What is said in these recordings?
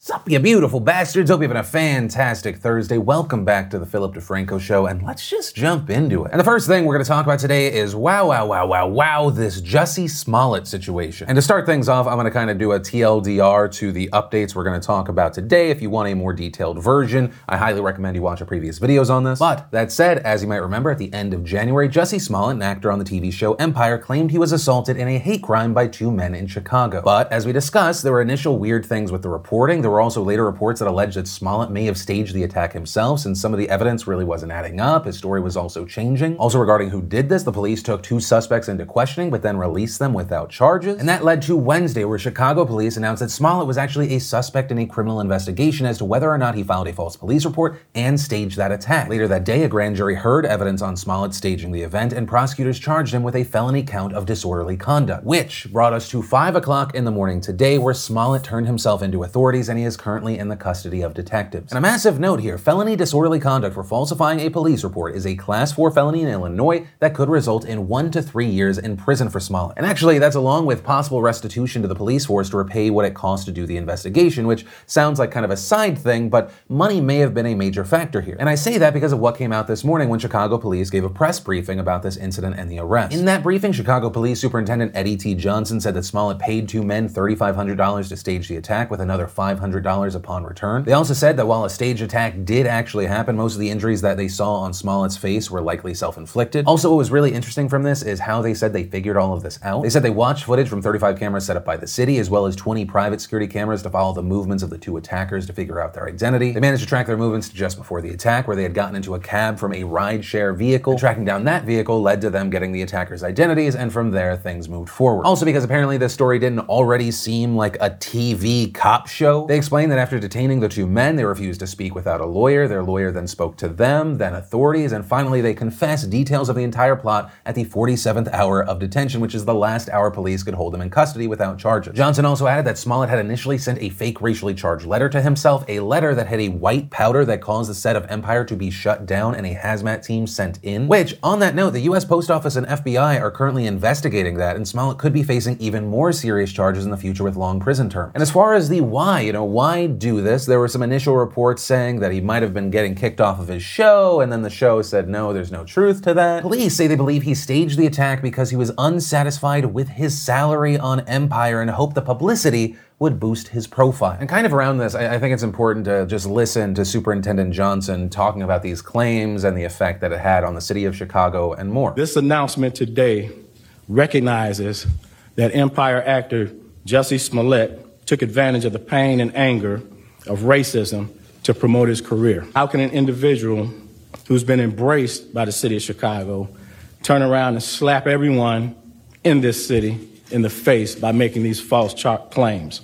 Sup, you beautiful bastards. Hope you're having a fantastic Thursday. Welcome back to the Philip DeFranco Show, and let's just jump into it. And the first thing we're going to talk about today is wow, this Jussie Smollett situation. And to start things off, I'm going to kind of do a TLDR to the updates we're going to talk about today. If you want a more detailed version, I highly recommend you watch our previous videos on this. But that said, as you might remember, at the end of January, Jussie Smollett, an actor on the TV show Empire, claimed he was assaulted in a hate crime by two men in Chicago. But as we discussed, there were initial weird things with the reporting. There were also later reports that alleged that Smollett may have staged the attack himself, since some of the evidence really wasn't adding up. His story was also changing. Also regarding who did this, the police took two suspects into questioning, but then released them without charges. And that led to Wednesday, where Chicago police announced that Smollett was actually a suspect in a criminal investigation as to whether or not he filed a false police report and staged that attack. Later that day, a grand jury heard evidence on Smollett staging the event, and prosecutors charged him with a felony count of disorderly conduct, which brought us to 5 o'clock in the morning today, where Smollett turned himself into authorities and he is currently in the custody of detectives. And a massive note here, felony disorderly conduct for falsifying a police report is a class 4 felony in Illinois that could result in 1 to 3 years in prison for Smollett. And actually, that's along with possible restitution to the police force to repay what it cost to do the investigation, which sounds like kind of a side thing, but money may have been a major factor here. And I say that because of what came out this morning when Chicago police gave a press briefing about this incident and the arrest. In that briefing, Chicago Police Superintendent Eddie T. Johnson said that Smollett paid two men $3,500 to stage the attack, with another $500 upon return. They also said that while a staged attack did actually happen, most of the injuries that they saw on Smollett's face were likely self-inflicted. Also, what was really interesting from this is how they said they figured all of this out. They said they watched footage from 35 cameras set up by the city, as well as 20 private security cameras to follow the movements of the two attackers to figure out their identity. They managed to track their movements to just before the attack, where they had gotten into a cab from a ride-share vehicle. And tracking down that vehicle led to them getting the attackers' identities, and from there, things moved forward. Also, because apparently this story didn't already seem like a TV cop show, they explained that after detaining the two men, they refused to speak without a lawyer. Their lawyer then spoke to them, then authorities, and finally they confessed details of the entire plot at the 47th hour of detention, which is the last hour police could hold him in custody without charges. Johnson also added that Smollett had initially sent a fake racially charged letter to himself, a letter that had a white powder that caused the set of Empire to be shut down and a hazmat team sent in, which, on that note, the US Post Office and FBI are currently investigating that, and Smollett could be facing even more serious charges in the future with long prison terms. And as far as the why do this, there were some initial reports saying that he might have been getting kicked off of his show, and then the show said no, there's no truth to that. Police say they believe he staged the attack because he was unsatisfied with his salary on Empire and hoped the publicity would boost his profile. And kind of around this, I think it's important to just listen to Superintendent Johnson talking about these claims and the effect that it had on the city of Chicago and more. This announcement today recognizes that Empire actor Jussie Smollett took advantage of the pain and anger of racism to promote his career. How can an individual who's been embraced by the city of Chicago turn around and slap everyone in this city in the face by making these false claims?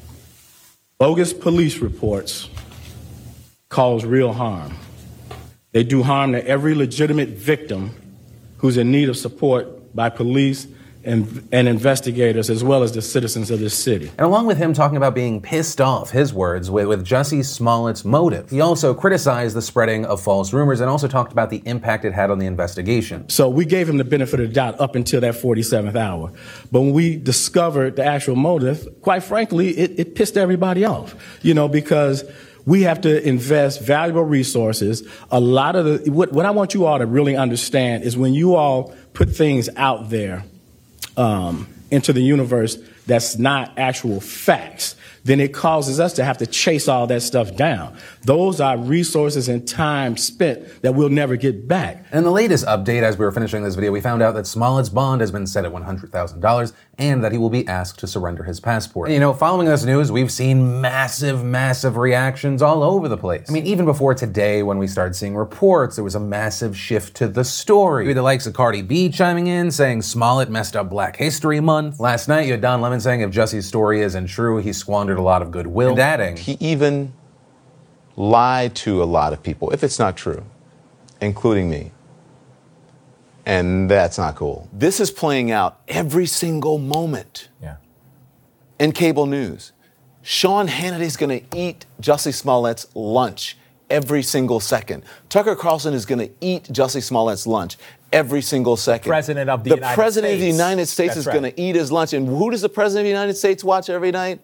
Bogus police reports cause real harm. They do harm to every legitimate victim who's in need of support by police and investigators, as well as the citizens of this city. And along with him talking about being pissed off, his words, with Jussie Smollett's motive, he also criticized the spreading of false rumors and also talked about the impact it had on the investigation. So we gave him the benefit of the doubt up until that 47th hour. But when we discovered the actual motive, quite frankly, it pissed everybody off, because we have to invest valuable resources. A lot of what I want you all to really understand is when you all put things out there into the universe that's not actual facts, then it causes us to have to chase all that stuff down. Those are resources and time spent that we'll never get back. And in the latest update, as we were finishing this video, we found out that Smollett's bond has been set at $100,000 and that he will be asked to surrender his passport. And, following this news, we've seen massive reactions all over the place. I mean, even before today, when we started seeing reports, there was a massive shift to the story. You had the likes of Cardi B chiming in, saying Smollett messed up Black History Month. Last night, you had Don Lemon saying if Jussie's story isn't true, he squandered a lot of goodwill. And adding, he even lied to a lot of people, if it's not true, including me. And that's not cool. This is playing out every single moment in cable news. Sean Hannity's going to eat Jussie Smollett's lunch every single second. Tucker Carlson is going to eat Jussie Smollett's lunch every single second. President of the United States. The President of the United States is going to eat his lunch. And who does the President of the United States watch every night?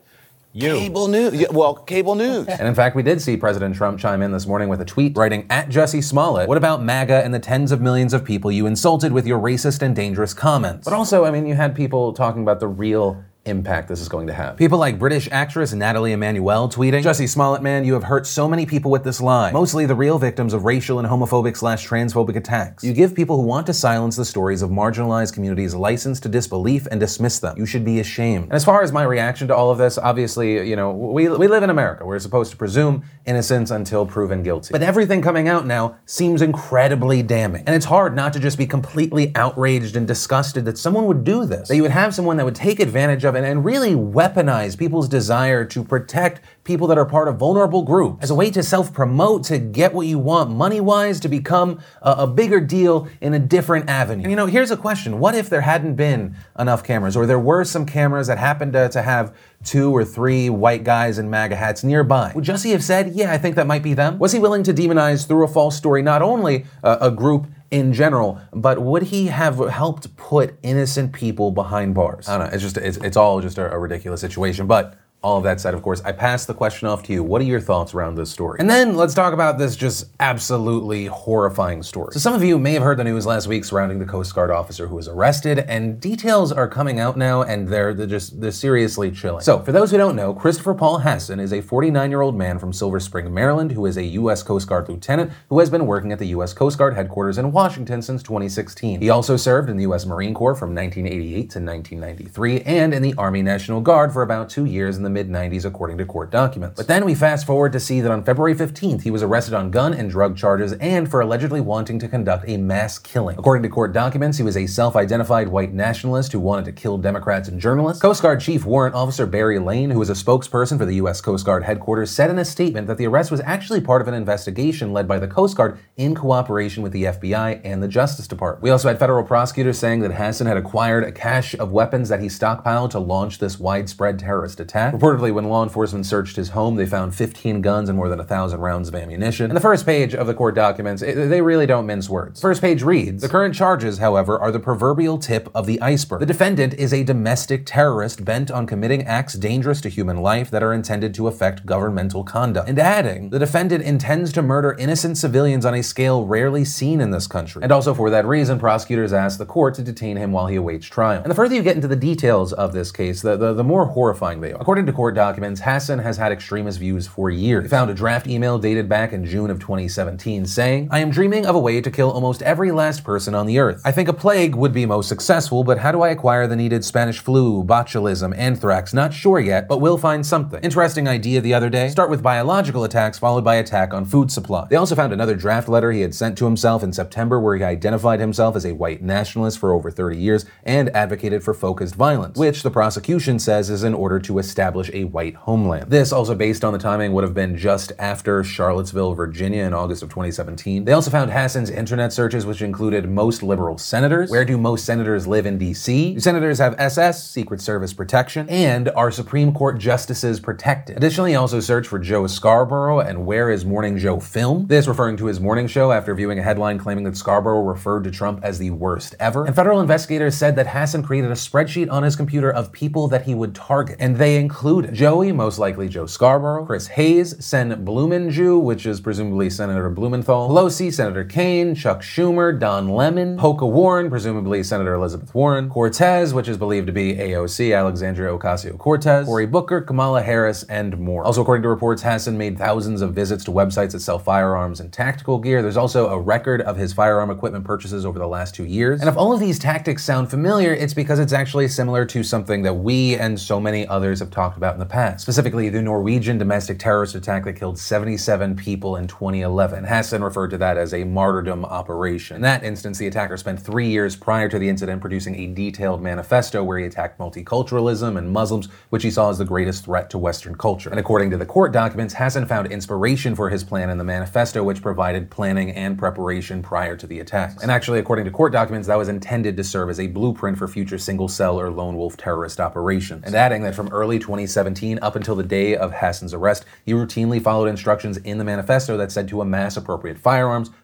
Cable news. Yeah, well, cable news. And in fact, we did see President Trump chime in this morning with a tweet writing, @Jussie Smollett, what about MAGA and the tens of millions of people you insulted with your racist and dangerous comments? But also, I mean, you had people talking about the real impact this is going to have. People like British actress Natalie Emmanuel tweeting, "Jussie Smollett, man, you have hurt so many people with this lie. Mostly the real victims of racial and homophobic/transphobic attacks. You give people who want to silence the stories of marginalized communities license to disbelief and dismiss them. You should be ashamed." And as far as my reaction to all of this, obviously, you know, we live in America. We're supposed to presume innocence until proven guilty. But everything coming out now seems incredibly damning. And it's hard not to just be completely outraged and disgusted that someone would do this. That you would have someone that would take advantage of it and really weaponize people's desire to protect people that are part of vulnerable groups as a way to self-promote, to get what you want money-wise, to become a bigger deal in a different avenue. And you know, here's a question. What if there hadn't been enough cameras, or there were some cameras that happened to have 2 or 3 white guys in MAGA hats nearby? Would Jussie have said, yeah, I think that might be them? Was he willing to demonize through a false story not only a group in general, but would he have helped put innocent people behind bars? I don't know, it's all just a ridiculous situation, but all of that said, of course, I pass the question off to you. What are your thoughts around this story? And then let's talk about this just absolutely horrifying story. So some of you may have heard the news last week surrounding the Coast Guard officer who was arrested, and details are coming out now, and they're seriously chilling. So for those who don't know, Christopher Paul Hasson is a 49-year-old man from Silver Spring, Maryland, who is a U.S. Coast Guard lieutenant who has been working at the U.S. Coast Guard headquarters in Washington since 2016. He also served in the U.S. Marine Corps from 1988 to 1993, and in the Army National Guard for about 2 years in the mid-90s, according to court documents. But then we fast forward to see that on February 15th, he was arrested on gun and drug charges and for allegedly wanting to conduct a mass killing. According to court documents, he was a self-identified white nationalist who wanted to kill Democrats and journalists. Coast Guard Chief Warrant Officer Barry Lane, who was a spokesperson for the U.S. Coast Guard headquarters, said in a statement that the arrest was actually part of an investigation led by the Coast Guard in cooperation with the FBI and the Justice Department. We also had federal prosecutors saying that Hasson had acquired a cache of weapons that he stockpiled to launch this widespread terrorist attack. Reportedly, when law enforcement searched his home, they found 15 guns and more than 1,000 rounds of ammunition. And the first page of the court documents, they really don't mince words. First page reads, "The current charges, however, are the proverbial tip of the iceberg. The defendant is a domestic terrorist bent on committing acts dangerous to human life that are intended to affect governmental conduct." And adding, "The defendant intends to murder innocent civilians on a scale rarely seen in this country." And also for that reason, prosecutors asked the court to detain him while he awaits trial. And the further you get into the details of this case, the more horrifying they are. According to court documents, Hasson has had extremist views for years. They found a draft email dated back in June of 2017 saying, "I am dreaming of a way to kill almost every last person on the earth. I think a plague would be most successful, but how do I acquire the needed Spanish flu, botulism, anthrax? Not sure yet, but we'll find something. Interesting idea the other day. Start with biological attacks followed by attack on food supply." They also found another draft letter he had sent to himself in September where he identified himself as a white nationalist for over 30 years and advocated for focused violence, which the prosecution says is in order to establish a white homeland. This, also based on the timing, would have been just after Charlottesville, Virginia in August of 2017. They also found Hasson's internet searches, which included most liberal senators. Where do most senators live in DC? Do senators have SS, Secret Service protection? And are Supreme Court justices protected? Additionally, he also searched for Joe Scarborough and where is Morning Joe filmed? This referring to his morning show after viewing a headline claiming that Scarborough referred to Trump as the worst ever. And federal investigators said that Hasson created a spreadsheet on his computer of people that he would target. And they included Joey, most likely Joe Scarborough, Chris Hayes, Sen Blumenju, which is presumably Senator Blumenthal, Pelosi, Senator Kaine, Chuck Schumer, Don Lemon, Poca Warren, presumably Senator Elizabeth Warren, Cortez, which is believed to be AOC, Alexandria Ocasio-Cortez, Cory Booker, Kamala Harris, and more. Also, according to reports, Hasson made thousands of visits to websites that sell firearms and tactical gear. There's also a record of his firearm equipment purchases over the last 2 years. And if all of these tactics sound familiar, it's because it's actually similar to something that we and so many others have talked about in the past. Specifically, the Norwegian domestic terrorist attack that killed 77 people in 2011. Hasson referred to that as a martyrdom operation. In that instance, the attacker spent 3 years prior to the incident producing a detailed manifesto where he attacked multiculturalism and Muslims, which he saw as the greatest threat to Western culture. And according to the court documents, Hasson found inspiration for his plan in the manifesto, which provided planning and preparation prior to the attacks. And actually, according to court documents, that was intended to serve as a blueprint for future single-cell or lone wolf terrorist operations. And adding that from early 2017 up until the day of Hasson's arrest, he routinely followed instructions in the manifesto that said to amass appropriate firearms,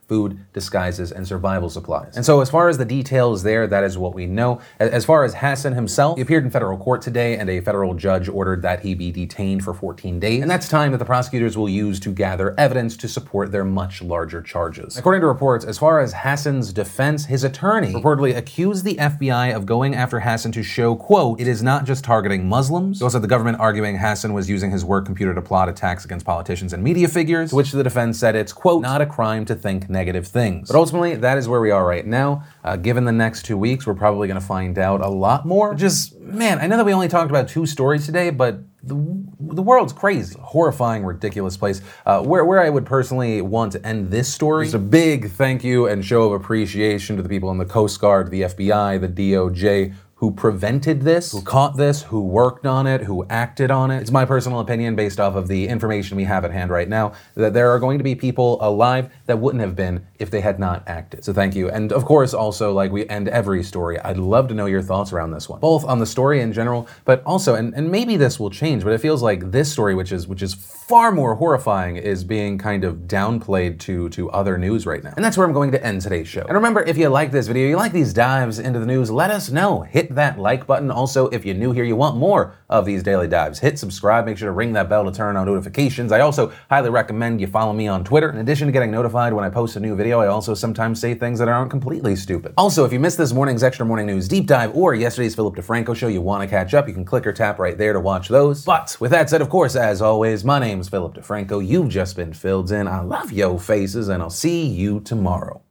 food, disguises, and survival supplies. And so as far as the details there, that is what we know. As far as Hassan himself, he appeared in federal court today, and a federal judge ordered that he be detained for 14 days. And that's time that the prosecutors will use to gather evidence to support their much larger charges. According to reports, as far as Hassan's defense, his attorney reportedly accused the FBI of going after Hassan to show, quote, it is not just targeting Muslims. He also had the government arguing Hassan was using his work computer to plot attacks against politicians and media figures, to which the defense said it's, quote, not a crime to think negative things. But ultimately, that is where we are right now. Given the next 2 weeks, we're probably going to find out a lot more. Just, man, I know that we only talked about 2 stories today, but the world's crazy. Horrifying, ridiculous place. Where I would personally want to end this story is a big thank you and show of appreciation to the people in the Coast Guard, the FBI, the DOJ, who prevented this, who caught this, who worked on it, who acted on it. It's my personal opinion, based off of the information we have at hand right now, that there are going to be people alive that wouldn't have been if they had not acted. So thank you. And of course, also, like we end every story, I'd love to know your thoughts around this one, both on the story in general, but also, and maybe this will change, but it feels like this story, which is far more horrifying, is being kind of downplayed to other news right now. And that's where I'm going to end today's show. And remember, if you like this video, you like these dives into the news, let us know. Hit that like button. Also, if you're new here, you want more of these daily dives, hit subscribe, make sure to ring that bell to turn on notifications. I also highly recommend you follow me on Twitter. In addition to getting notified when I post a new video, I also sometimes say things that aren't completely stupid. Also, if you missed this morning's Extra Morning News Deep Dive or yesterday's Philip DeFranco show, you want to catch up, you can click or tap right there to watch those. But with that said, of course, as always, my name's Philip DeFranco. You've just been filled in. I love yo faces, and I'll see you tomorrow.